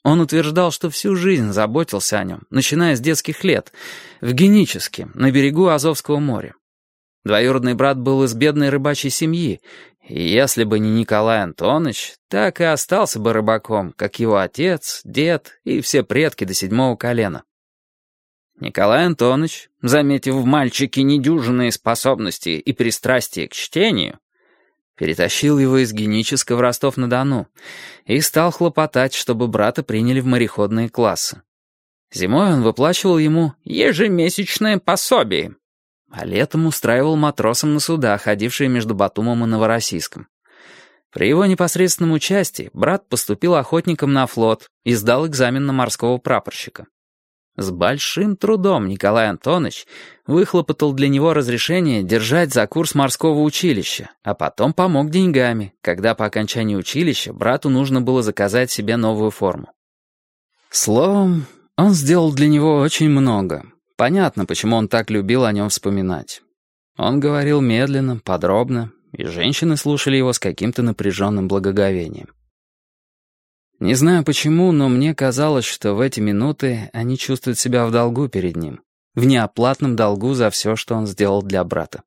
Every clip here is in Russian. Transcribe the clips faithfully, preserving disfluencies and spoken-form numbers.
Он утверждал, что всю жизнь заботился о нем, начиная с детских лет, в Геническе, на берегу Азовского моря. Двоюродный брат был из бедной рыбачьей семьи, и если бы не Николай Антонович, так и остался бы рыбаком, как его отец, дед и все предки до седьмого колена. Николай Антонович, заметив в мальчике недюжинные способности и пристрастие к чтению, перетащил его из Генического в Ростов-на-Дону и стал хлопотать, чтобы брата приняли в мореходные классы. Зимой он выплачивал ему ежемесячное пособие, а летом устраивал матросам на суда, ходившие между Батумом и Новороссийском. При его непосредственном участии брат поступил охотником на флот и сдал экзамен на морского прапорщика. С большим трудом Николай Антонович выхлопотал для него разрешение держать за курс морского училища, а потом помог деньгами, когда по окончании училища брату нужно было заказать себе новую форму. Словом, он сделал для него очень много. Понятно, почему он так любил о нем вспоминать. Он говорил медленно, подробно, и женщины слушали его с каким-то напряженным благоговением. Не знаю почему, но мне казалось, что в эти минуты они чувствуют себя в долгу перед ним, в неоплатном долгу за все, что он сделал для брата.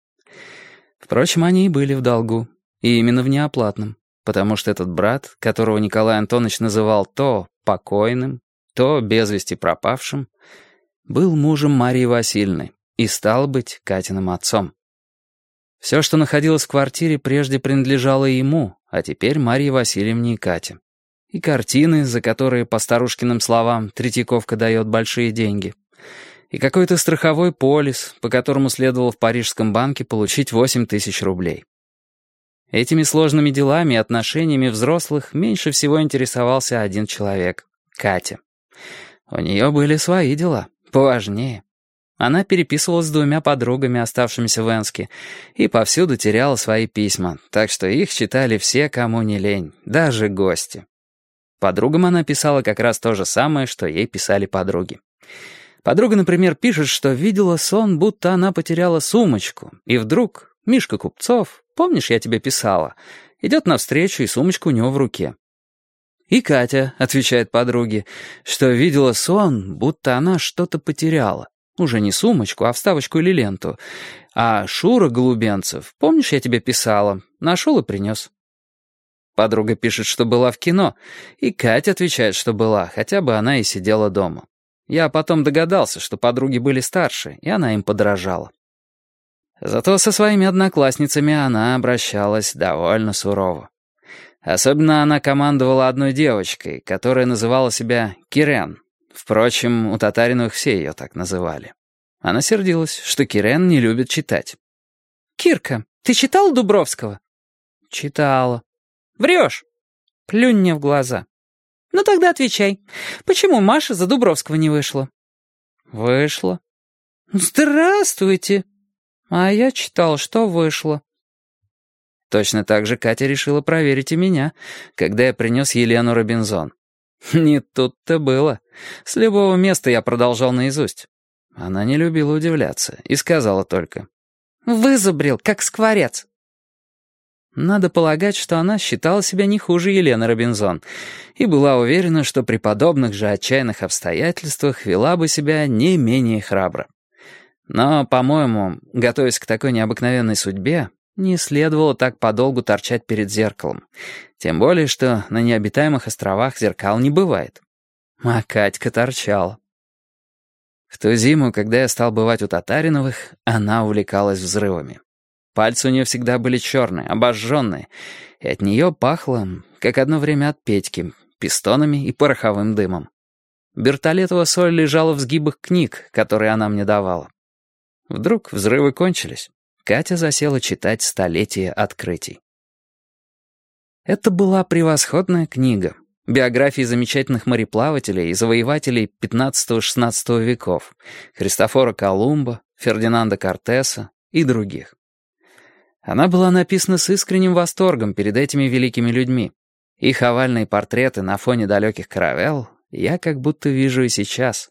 Впрочем, они и были в долгу, и именно в неоплатном, потому что этот брат, которого Николай Антонович называл то покойным, то без вести пропавшим, был мужем Марии Васильевны и, стал быть, Катиным отцом. Все, что находилось в квартире, прежде принадлежало ему, а теперь Марии Васильевне и Кате. И картины, за которые, по старушкиным словам, Третьяковка дает большие деньги. И какой-то страховой полис, по которому следовало в Парижском банке получить восемь тысяч рублей. Этими сложными делами и отношениями взрослых меньше всего интересовался один человек — Катя. У нее были свои дела, поважнее. Она переписывалась с двумя подругами, оставшимися в Энске, и повсюду теряла свои письма, так что их читали все, кому не лень, даже гости. Подругам она писала как раз то же самое, что ей писали подруги. Подруга, например, пишет, что видела сон, будто она потеряла сумочку, и вдруг Мишка Купцов, помнишь, я тебе писала, идет навстречу, и сумочка у него в руке. И Катя отвечает подруге, что видела сон, будто она что-то потеряла. Уже не сумочку, а вставочку или ленту. А Шура Голубенцев, помнишь, я тебе писала, нашел и принес. Подруга пишет, что была в кино, и Катя отвечает, что была, хотя бы она и сидела дома. Я потом догадался, что подруги были старше, и она им подражала. Зато со своими одноклассницами она обращалась довольно сурово. Особенно она командовала одной девочкой, которая называла себя Кирен. Впрочем, у Татариновых все ее так называли. Она сердилась, что Кирен не любит читать. «Кирка, ты читала Дубровского?» «Читала». «Врешь!» «Плюнь мне в глаза». «Ну тогда отвечай. Почему Маша за Дубровского не вышла?» «Вышла». «Здравствуйте!» «А я читал, что вышло». Точно так же Катя решила проверить и меня, когда я принес Елену Робинзон. Не тут-то было. С любого места я продолжал наизусть. Она не любила удивляться и сказала только: «Вызубрил, как скворец». Надо полагать, что она считала себя не хуже Елены Робинзон и была уверена, что при подобных же отчаянных обстоятельствах вела бы себя не менее храбро. Но, по-моему, готовясь к такой необыкновенной судьбе, не следовало так подолгу торчать перед зеркалом. Тем более, что на необитаемых островах зеркал не бывает. А Катька торчала. В ту зиму, когда я стал бывать у Татариновых, она увлекалась взрывами. Пальцы у нее всегда были черные, обожженные, и от нее пахло, как одно время от Петьки, пистонами и пороховым дымом. Бертолетова соль лежала в сгибах книг, которые она мне давала. Вдруг взрывы кончились. Катя засела читать «Столетие открытий». Это была превосходная книга. Биографии замечательных мореплавателей и завоевателей пятнадцатого-шестнадцатого веков, Христофора Колумба, Фердинанда Кортеса и других. Она была написана с искренним восторгом перед этими великими людьми. Их овальные портреты на фоне далеких каравелл я как будто вижу и сейчас.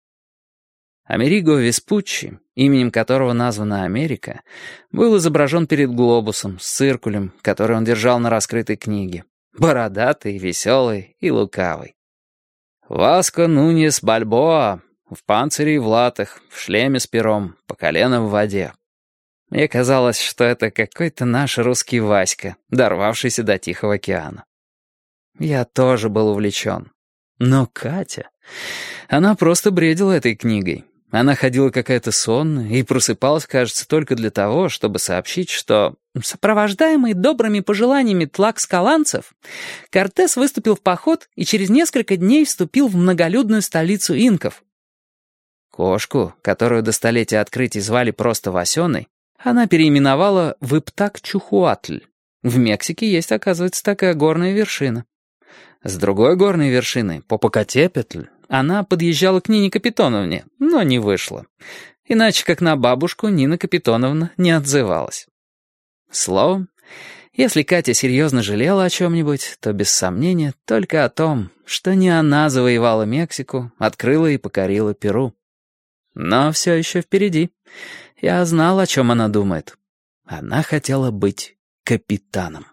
Америго Веспуччи, именем которого названа Америка, был изображен перед глобусом с циркулем, который он держал на раскрытой книге. Бородатый, веселый и лукавый. Васко Нуньес Бальбоа в панцире и в латах, в шлеме с пером, по колено в воде. Мне казалось, что это какой-то наш русский Васька, дорвавшийся до Тихого океана. Я тоже был увлечен. Но Катя... Она просто бредила этой книгой. Она ходила какая-то сонная и просыпалась, кажется, только для того, чтобы сообщить, что, сопровождаемый добрыми пожеланиями тлакскаланцев, Кортес выступил в поход и через несколько дней вступил в многолюдную столицу инков. Кошку, которую до столетия открытий звали просто Васеной, она переименовала в Иптак-Чухуатль. В Мексике есть, оказывается, такая горная вершина. С другой горной вершины, Попокатепетль, она подъезжала к Нине Капитоновне, но не вышла. Иначе как на бабушку Нина Капитоновна не отзывалась. Словом, если Катя серьезно жалела о чем-нибудь, то без сомнения только о том, что не она завоевала Мексику, открыла и покорила Перу. Но все еще впереди. Я знал, о чем она думает. Она хотела быть капитаном.